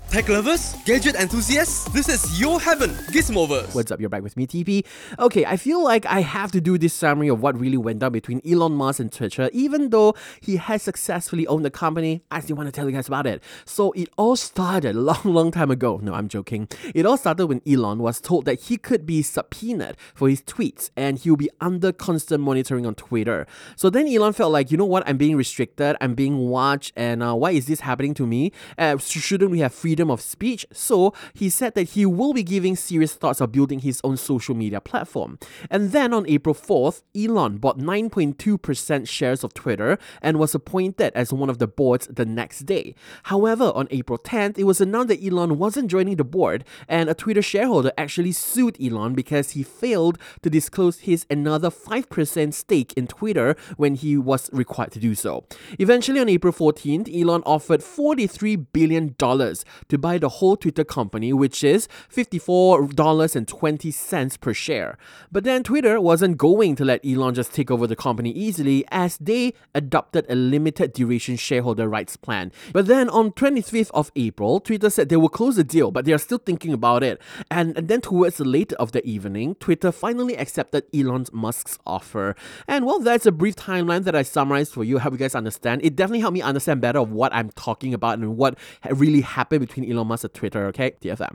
Tech lovers, gadget enthusiasts, this is your heaven, Gizmovers. What's up, you're back with me, TP. Okay, I feel like I have to do this summary of what really went down between Elon Musk and Twitter, even though he has successfully owned the company. I still want to tell you guys about it. So it all started a long time ago. No, I'm joking. It all started when Elon was told that he could be subpoenaed for his tweets and he'll be under constant monitoring on Twitter. So then Elon felt like, you know what, I'm being restricted, I'm being watched, and why is this happening to me? Shouldn't we have freedom of speech? So he said that he will be giving serious thoughts of building his own social media platform. And then on April 4th, Elon bought 9.2% shares of Twitter and was appointed as one of the boards the next day. However, on April 10th, it was announced that Elon wasn't joining the board, and a Twitter shareholder actually sued Elon because he failed to disclose his another 5% stake in Twitter when he was required to do so. Eventually, on April 14th, Elon offered $43 billion to buy the whole Twitter company, which is $54.20 per share. But then Twitter wasn't going to let Elon just take over the company easily, as they adopted a limited duration shareholder rights plan. But then on 25th of April, Twitter said they will close the deal, but they are still thinking about it. And then towards the later of the evening, Twitter finally accepted Elon Musk's offer. And well, that's a brief timeline that I summarized for you. I hope you guys understand. It definitely helped me understand better of what I'm talking about and what really happened between Elon Musk and Twitter, okay? TFM.